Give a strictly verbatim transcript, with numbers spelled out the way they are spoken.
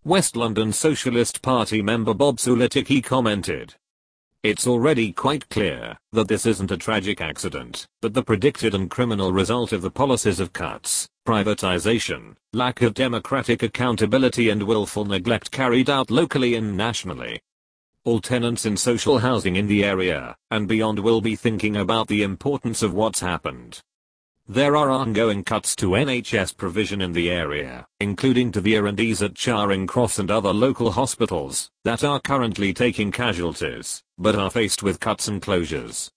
West London Socialist Party member Bob Suleticki commented. It's already quite clear that this isn't a tragic accident, but the predicted and criminal result of the policies of cuts, privatization, lack of democratic accountability and willful neglect carried out locally and nationally. All tenants in social housing in the area and beyond will be thinking about the importance of what's happened. There are ongoing cuts to N H S provision in the area, including to the R and Ds at Charing Cross and other local hospitals that are currently taking casualties, but are faced with cuts and closures.